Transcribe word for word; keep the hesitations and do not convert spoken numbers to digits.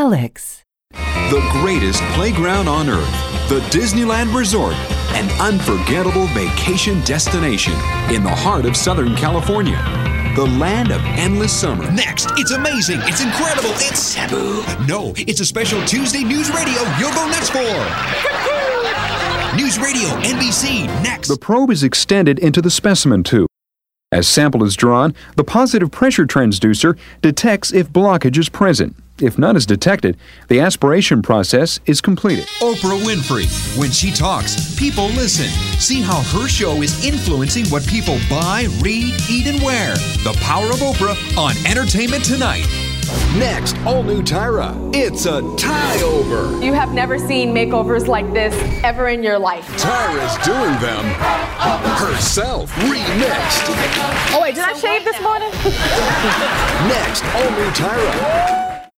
Alex. The greatest playground on earth, the Disneyland Resort, an unforgettable vacation destination in the heart of Southern California. The land of endless summer. Next, it's amazing, it's incredible, it's Sabu. No, it's a special Tuesday News Radio you'll go nuts for. News Radio N B C, next. The probe is extended into the specimen tube. As sample is drawn, the positive pressure transducer detects if blockage is present. If none is detected, the aspiration process is completed. Oprah Winfrey. When she talks, people listen. See how her show is influencing what people buy, read, eat, and wear. The Power of Oprah on Entertainment Tonight. Next, all new Tyra. It's a tie-over. You have never seen makeovers like this ever in your life. Tyra's doing them herself, remixed. Oh wait, did I shave this morning? Next, all new Tyra.